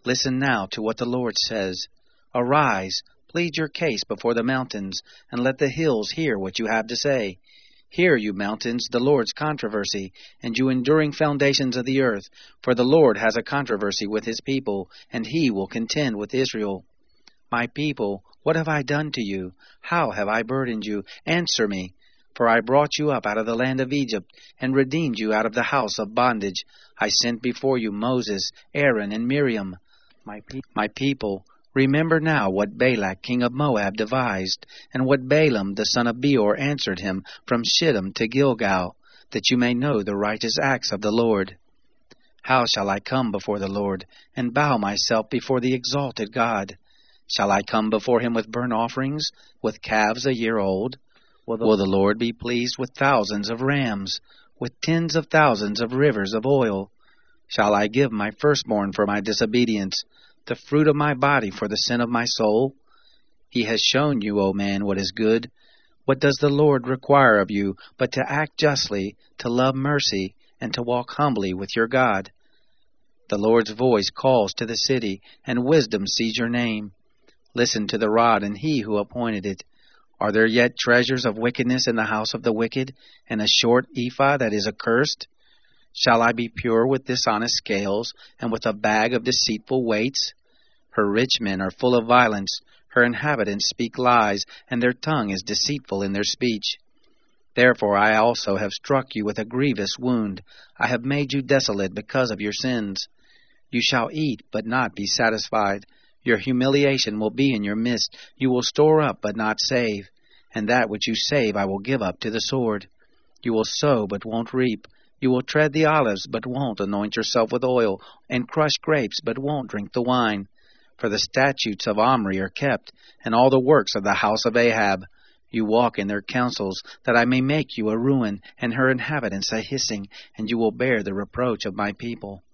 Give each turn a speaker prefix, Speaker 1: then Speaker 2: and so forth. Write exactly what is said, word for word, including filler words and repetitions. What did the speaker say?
Speaker 1: Listen now to what the Lord says. Arise, plead your case before the mountains, and let the hills hear what you have to say. Hear, you mountains, the Lord's controversy, and you enduring foundations of the earth, for the Lord has a controversy with his people, and he will contend with Israel. My people, what have I done to you? How have I burdened you? Answer me. For I brought you up out of the land of Egypt, and redeemed you out of the house of bondage. I sent before you Moses, Aaron, and Miriam. My, pe- my people, remember now what Balak king of Moab devised, and what Balaam the son of Beor answered him from Shittim to Gilgal, that you may know the righteous acts of the Lord. How shall I come before the Lord, and bow myself before the exalted God? Shall I come before him with burnt offerings, with calves a year old? Will the, Will the Lord be pleased with thousands of rams, with tens of thousands of rivers of oil? Shall I give my firstborn for my disobedience, the fruit of my body for the sin of my soul? He has shown you, O man, what is good. What does the Lord require of you but to act justly, to love mercy, and to walk humbly with your God? The Lord's voice calls to the city, and wisdom sees your name. Listen to the rod and he who appointed it. Are there yet treasures of wickedness in the house of the wicked, and a short ephah that is accursed? Shall I be pure with dishonest scales, and with a bag of deceitful weights? Her rich men are full of violence, her inhabitants speak lies, and their tongue is deceitful in their speech. Therefore I also have struck you with a grievous wound. I have made you desolate because of your sins. You shall eat, but not be satisfied. Your humiliation will be in your midst. You will store up, but not save. And that which you save I will give up to the sword. You will sow, but won't reap. You will tread the olives, but won't anoint yourself with oil, and crush grapes, but won't drink the wine. For the statutes of Omri are kept, and all the works of the house of Ahab. You walk in their counsels, that I may make you a ruin, and her inhabitants a hissing, and you will bear the reproach of my people.